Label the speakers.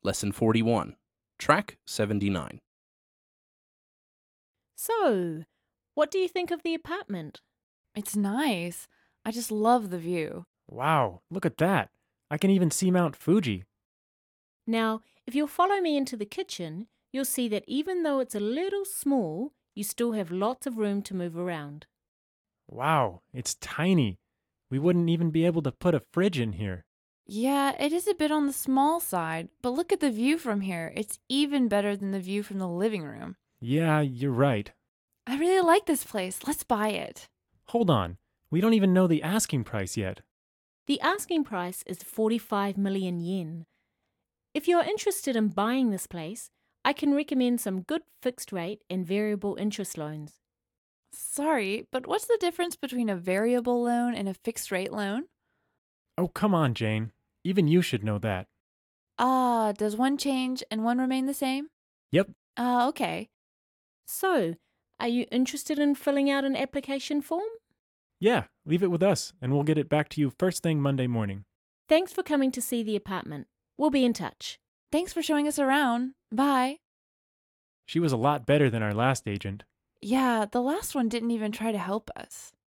Speaker 1: Lesson 41, Track 79.
Speaker 2: So, what do you think of the apartment?
Speaker 3: It's nice. I just love the view.
Speaker 4: Wow, look at that. I can even see Mount Fuji.
Speaker 2: Now, if you'll follow me into the kitchen, you'll see that even though it's a little small, you still have lots of room to move around.
Speaker 4: Wow, it's tiny. We wouldn't even be able to put a fridge in here.
Speaker 3: Yeah, it is a bit on the small side, but look at the view from here. It's even better than the view from the living room.
Speaker 4: Yeah, you're right.
Speaker 3: I really like this place. Let's buy it.
Speaker 4: Hold on. We don't even know the asking price yet.
Speaker 2: The asking price is 45 million yen. If you're interested in buying this place, I can recommend some good fixed rate and variable interest loans.
Speaker 3: Sorry, but what's the difference between a variable loan and a fixed rate loan?
Speaker 4: Oh, come on, Jane. Even you should know that.
Speaker 3: Does one change and one remain the same?
Speaker 4: Yep.
Speaker 3: Okay.
Speaker 2: So, are you interested in filling out an application form?
Speaker 4: Yeah, leave it with us, and we'll get it back to you first thing Monday morning.
Speaker 2: Thanks for coming to see the apartment. We'll be in touch.
Speaker 3: Thanks for showing us around. Bye.
Speaker 4: She was a lot better than our last agent.
Speaker 3: Yeah, the last one didn't even try to help us.